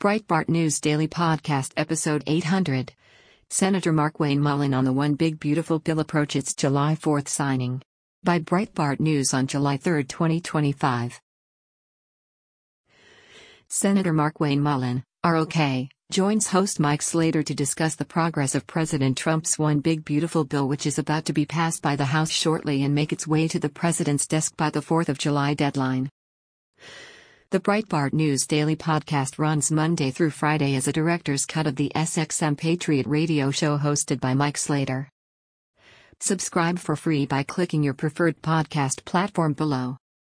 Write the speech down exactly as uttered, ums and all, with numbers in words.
Breitbart News Daily Podcast Episode eight hundred. Senator Markwayne Mullin on the One Big Beautiful Bill approach its July fourth signing. By Breitbart News on July third, twenty twenty-five. Senator Markwayne Mullin, R O K, joins host Mike Slater to discuss the progress of President Trump's One Big Beautiful Bill, which is about to be passed by the House shortly and make its way to the president's desk by the fourth of July deadline. The Breitbart News Daily Podcast runs Monday through Friday as a director's cut of the S X M Patriot radio show hosted by Mike Slater. Subscribe for free by clicking your preferred podcast platform below.